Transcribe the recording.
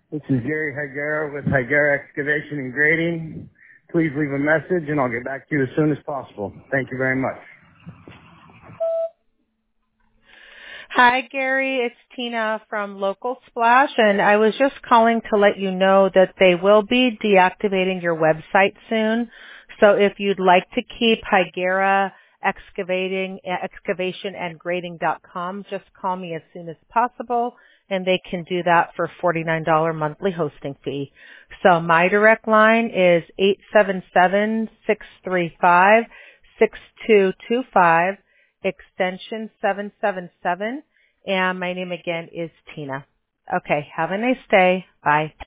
This is Gary Higuera with Higuera Excavation and Grading. Please leave a message and I'll get back to you as soon as possible. Thank you very much. Hi, Gary. It's Tina from Local Splash, and I was just calling to let you know that they will be deactivating your website soon. So if you'd like to keep Higuera Excavation and Grading.com, just call me as soon as possible, and they can do that for $49 monthly hosting fee. So my direct line is 877-635-6225, extension 777, and my name again is Tina. Okay, have a nice day. Bye.